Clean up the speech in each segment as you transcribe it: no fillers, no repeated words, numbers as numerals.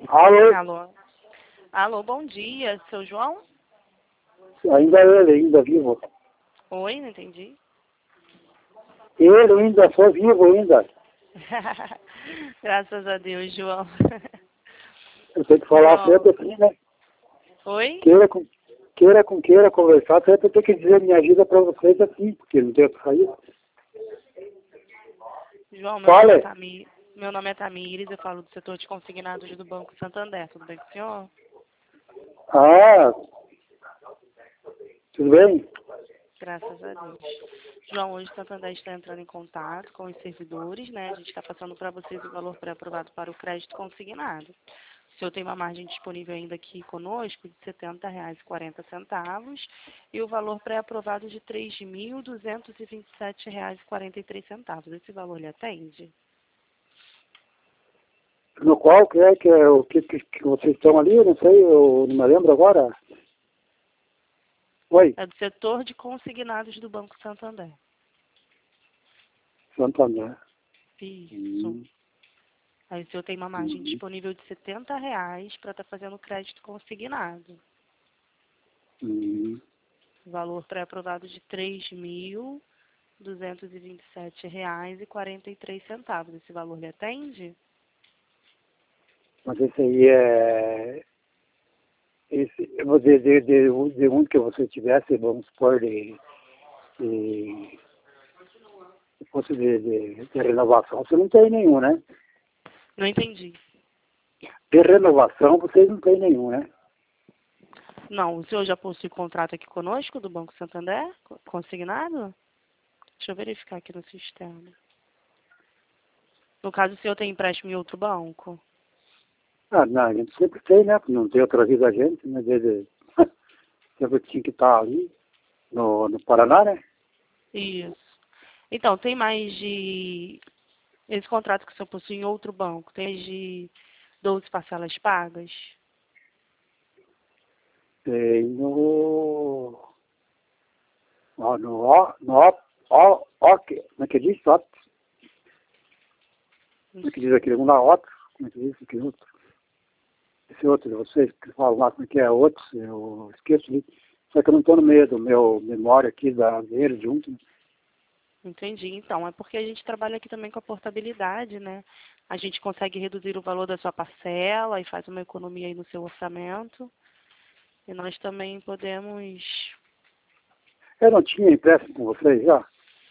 Alô? Alô? Alô, bom dia, seu João? Ainda ele, ainda vivo. Oi, não entendi. Ele ainda, sou vivo ainda. Graças a Deus, João. Eu tenho que falar João. sempre assim, né? Oi? Queira conversar, sempre eu tenho que dizer minha vida para vocês assim, porque não tem outra saída. João, Fala. meu nome é Tamires, eu falo do setor de consignados do Banco Santander. Tudo bem com o senhor? Ah, tudo bem? Graças a Deus. João, hoje o Santander está entrando em contato com os servidores, né? A gente está passando para vocês o valor pré-aprovado para o crédito consignado. O senhor tem uma margem disponível ainda aqui conosco de R$ 70,40 e o valor pré-aprovado de R$ 3.227,43. Esse valor lhe atende? No qual que é o que vocês estão ali? Eu não sei, eu não me lembro agora. Oi, É do setor de consignados do Banco Santander. Santander. Isso. Aí o senhor tem uma margem Uhum. disponível de R$ 70 para estar fazendo crédito consignado. Uhum. Valor pré-aprovado de R$ 3.227,43. Esse valor lhe atende? Mas esse aí é... eu vou dizer de um que você tivesse, vamos supor, de se fosse de renovação, você não tem nenhum, né? Não entendi. De renovação, vocês não tem nenhum, né? Não, o senhor já possui contrato aqui conosco do Banco Santander? Consignado? Deixa eu verificar aqui no sistema. No caso, o senhor tem empréstimo em outro banco? Ah, não, a gente sempre tem, né? Não tem outra vida a gente, né? Sempre tinha que estar ali no Paraná, né? Isso. Então, tem mais de... Esse contrato que o senhor possui em outro banco, tem mais de 12 parcelas pagas? Tem como é que diz? Como é que diz aquele? Na outro, como é que diz aquele outro? Esse outro de vocês que falam lá, como é que é? Outros, eu esqueço ali. Só que eu não estou no meio do meu memória aqui dele junto. Né? Entendi. Então, é porque a gente trabalha aqui também com a portabilidade, né? A gente consegue reduzir o valor da sua parcela e faz uma economia aí no seu orçamento. E nós também podemos... Eu não tinha empréstimo com vocês já?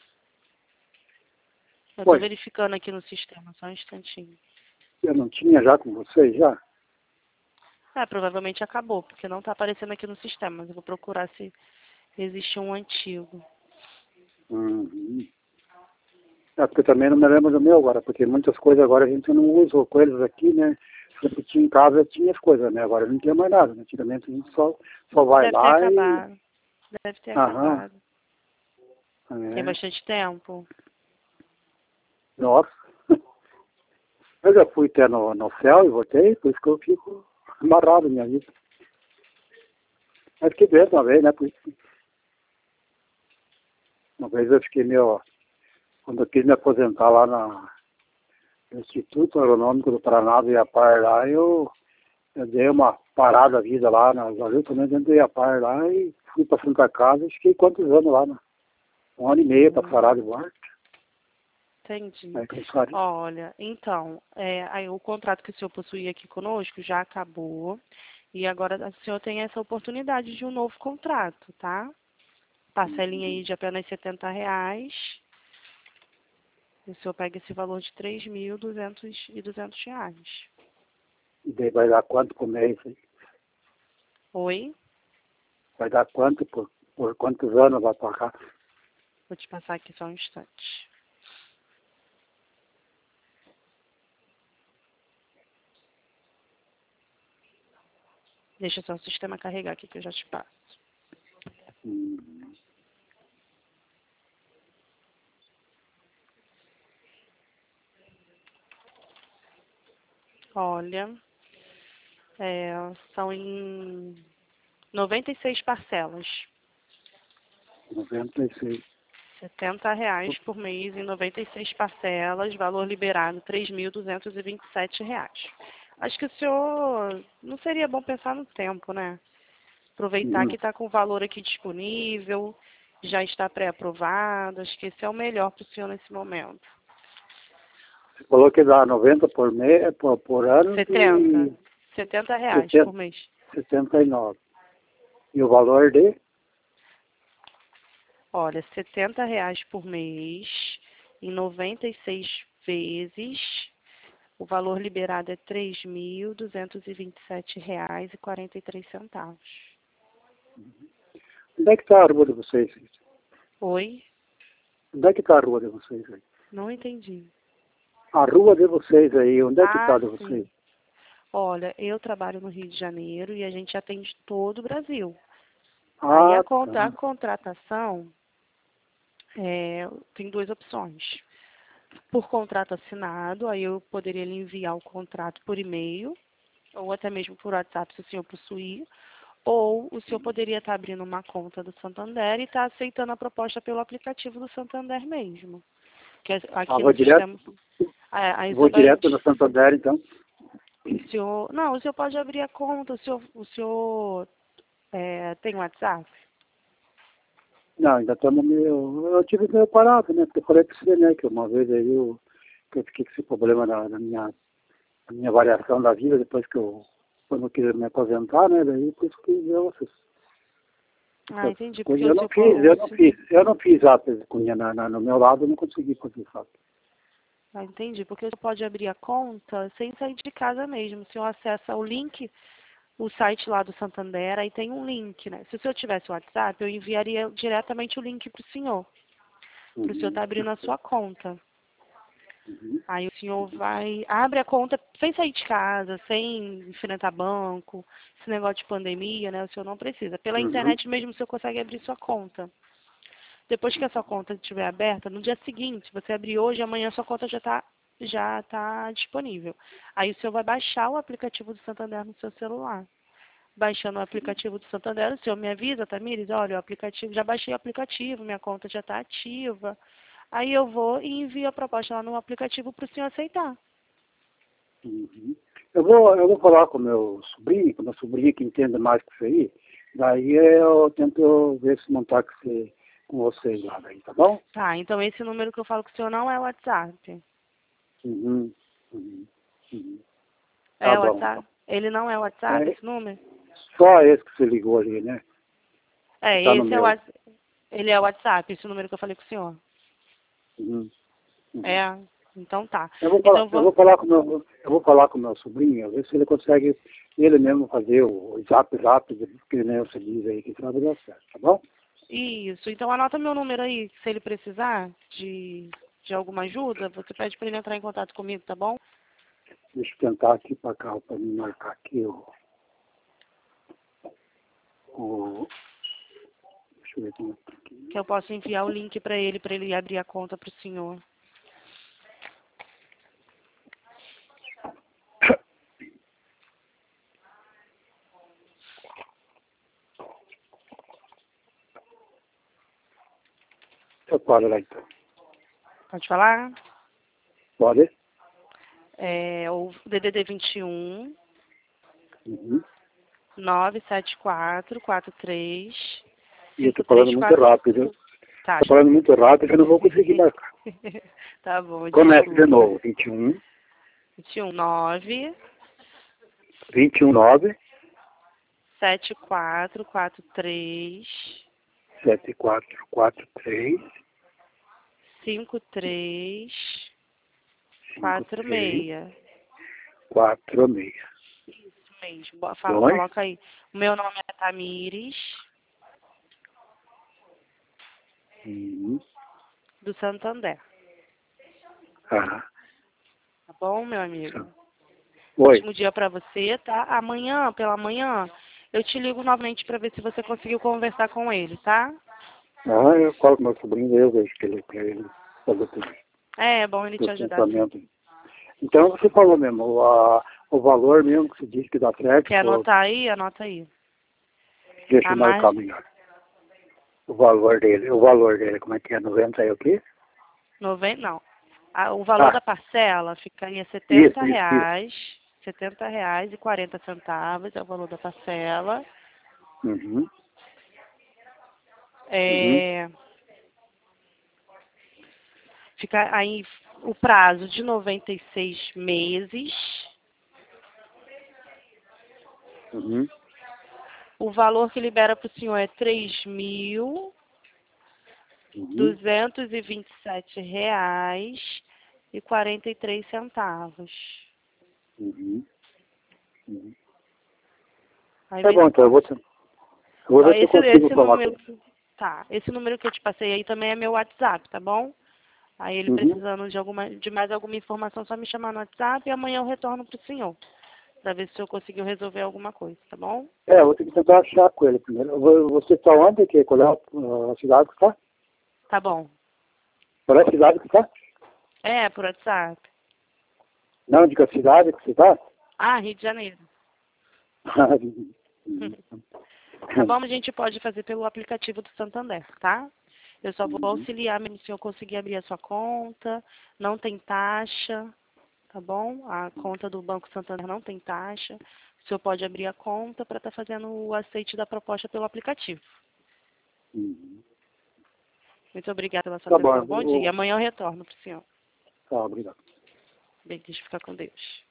Eu estou Foi. verificando aqui no sistema, só um instantinho. Eu não tinha já com vocês já? Provavelmente acabou, porque não está aparecendo aqui no sistema, mas eu vou procurar se existe um antigo. Uhum. É, porque eu também não me lembro do meu agora, porque muitas coisas agora a gente não usa com eles aqui, né? Sempre tinha em casa, tinha as coisas, né? Agora não tinha mais nada. Né? Antigamente a gente só vai Deve ter lá e... acabado. Deve ter Aham. acabado. Tem É. bastante tempo. Nossa. Eu já fui até no céu e voltei, por isso que eu fico amarrado na minha vida. Mas fiquei doente uma vez, né? Por isso. Uma vez eu fiquei meio... Quando eu quis me aposentar lá no Instituto Agronômico do Paraná, do Iapar lá, eu dei uma parada a vida lá na Brasil, também dentro do Iapar lá, e fui para Santa Casa e fiquei quantos anos lá, né? 1 ano e meio para parar de volta. Entendi. Aí que eu saí. Olha, então, aí o contrato que o senhor possuía aqui conosco já acabou. E agora o senhor tem essa oportunidade de um novo contrato, tá? Parcelinha aí de apenas R$ 70. E o senhor pega esse valor de R$ 3.200. E daí vai dar quanto por mês? Hein? Oi? Vai dar quanto por quantos anos vai pagar? Vou te passar aqui só um instante. Deixa só o sistema carregar aqui que eu já te passo. Hum. Olha, são em 96 parcelas. 96. R$ 70 por mês em 96 parcelas, valor liberado R$ 3.227. Acho que o senhor não seria bom pensar no tempo, né? Aproveitar que está com o valor aqui disponível, já está pré-aprovado. Acho que esse é o melhor para o senhor nesse momento. Você falou que dá 90 por ano 70. R$ 70 por mês. 79. E o valor de? Olha, R$ 70 por mês, em 96 vezes, o valor liberado é R$ 3.227,43. Onde é que está a rua de vocês? Oi? Onde é que está a rua de vocês aí? Não entendi. A rua de vocês aí, onde é que está de sim. vocês? Olha, eu trabalho no Rio de Janeiro e a gente atende todo o Brasil. Ah, Aí a tá. contratação tem duas opções. Por contrato assinado, aí eu poderia lhe enviar o contrato por e-mail, ou até mesmo por WhatsApp, se o senhor possuir, ou o senhor poderia estar abrindo uma conta do Santander e estar aceitando a proposta pelo aplicativo do Santander mesmo. Que aqui Vou no direto, sistema... Aí o vou senhor vai... direto no Santander, então. Não, o senhor pode abrir a conta, o senhor tem WhatsApp? Não, ainda estamos meio... Eu tive meio parado, né? Porque eu falei para você, né? Que uma vez aí que eu fiquei com esse problema na minha variação da vida, depois que quando eu quis me aposentar, né? Daí por isso que eu Entendi. coisas Porque eu não fiz atas no meu lado, eu não consegui fazer isso. Entendi. Porque o senhor pode abrir a conta sem sair de casa mesmo. O senhor acessa o link, o site lá do Santander, aí tem um link, né? Se o senhor tivesse o WhatsApp, eu enviaria diretamente o link para o senhor estar tá abrindo a sua conta. Aí o senhor abre a conta sem sair de casa, sem enfrentar banco, esse negócio de pandemia, né? O senhor não precisa. Pela internet mesmo o senhor consegue abrir sua conta. Depois que a sua conta estiver aberta, no dia seguinte, você abrir hoje, amanhã sua conta já tá disponível. Aí o senhor vai baixar o aplicativo do Santander no seu celular. Baixando o aplicativo do Santander, o senhor me avisa, Tamires, olha, o aplicativo, já baixei o aplicativo, minha conta já está ativa. Aí eu vou e envio a proposta lá no aplicativo para o senhor aceitar. Eu vou falar com meu sobrinho que entende mais que isso aí, daí eu tento ver se montar com vocês lá, daí, tá bom? Tá, então esse número que eu falo com o senhor não é o WhatsApp. Tá É o bom. WhatsApp? Ele não é o WhatsApp, esse número? Só esse que você ligou ali, né? Que tá no Esse é o meu. WhatsApp. Ele é o WhatsApp, esse número que eu falei com o senhor. Então tá. Eu vou falar com meu sobrinho, ver se ele consegue ele mesmo fazer o zap, que nem você diz aí, que vai dar certo, tá bom? Isso, então anota meu número aí, se ele precisar de alguma ajuda, você pede para ele entrar em contato comigo, tá bom? Deixa eu tentar aqui para cá, para me marcar aqui deixa eu ver como é aqui. Que eu posso enviar o link para ele abrir a conta para o senhor. Eu paro lá então. Pode falar? Pode? É o DDD 21 Uhum. 97443 E eu tô falando muito rápido. Tá. Tô falando muito rápido, eu não vou conseguir marcar. Tá bom, Começa desculpa. de novo. 21 9 7443 7443 5346. 46. Isso mesmo. Coloca aí. O meu nome é Tamires, do Santander. Ah. Tá bom, meu amigo? Oi. Ótimo dia pra você, tá? Amanhã, pela manhã, eu te ligo novamente pra ver se você conseguiu conversar com ele, tá? Eu falo com meu sobrinho, eu vejo que ele fazer tudo. É bom ele te ajudar. Então você falou mesmo, o valor mesmo que você disse que dá certo. Quer anotar aí? Anota aí. Deixa eu marcar melhor. O valor dele, como é que é? 90 é o quê? 90, não. O valor da parcela ficaria R$ 70. R$ 70,40 é o valor da parcela. Uhum. Fica aí o prazo de 96 meses. Uhum. O valor que libera para o senhor é R$ 3.227,43. Uhum. Uhum. Aí Tá bom, então eu vou Ó, ver se eu consigo esse falar número, com ele. tá, esse número que eu te passei aí também é meu WhatsApp, tá bom? Aí ele Uhum. precisando de mais alguma informação, só me chamar no WhatsApp e amanhã eu retorno pro senhor, pra ver se o senhor conseguiu resolver alguma coisa, tá bom? Eu vou ter que tentar achar com ele primeiro. Você está onde? Qual é a cidade que está? Tá bom. Qual é a cidade que está? É, por WhatsApp. Não, de que cidade que você está? Ah, Rio de Janeiro. Tá bom? A gente pode fazer pelo aplicativo do Santander, tá? Eu só vou auxiliar mesmo se o senhor conseguir abrir a sua conta, não tem taxa, tá bom? A conta do Banco Santander não tem taxa. O senhor pode abrir a conta para estar fazendo o aceite da proposta pelo aplicativo. Muito obrigada pela sua Tá bom, atenção. Bom dia. Amanhã eu retorno para o senhor. tá, obrigado. Bem, deixa eu ficar com Deus.